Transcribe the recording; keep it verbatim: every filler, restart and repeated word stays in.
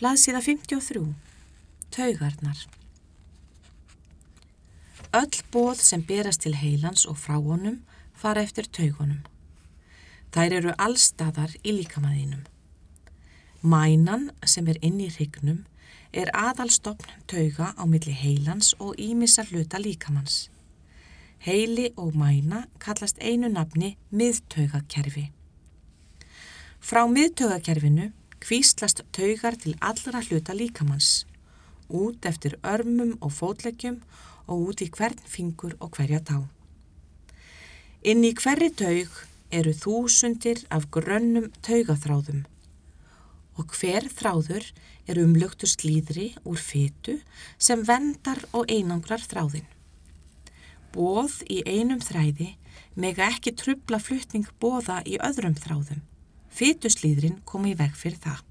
Blaðsíða fimmtíu og þrjú. Taugarnar. Öll boð sem berast til heilans og frá honum fara eftir taugunum. Þær eru allstaðar í líkamaðinum. Mænan sem er inn í hryggnum er aðalstofn tauga á milli heilans og ýmissa hluta líkamans. Heili og mæna kallast einu nafni miðtaugakerfi. Frá miðtaugakerfinu hvíslast taugar til allra hluta líkamans, út eftir örmum og fótleggjum og út í hvern fingur og hverja tá. Inn í hverri taug eru þúsundir af grönnum taugaþráðum og hver þráður er umluktur slíðri úr fitu sem verndar og einangrar þráðinn. Boð í einum þræði mega ekki trufla flutning boða í öðrum þráðum. Fituslíðrin kom í veg fyrir það.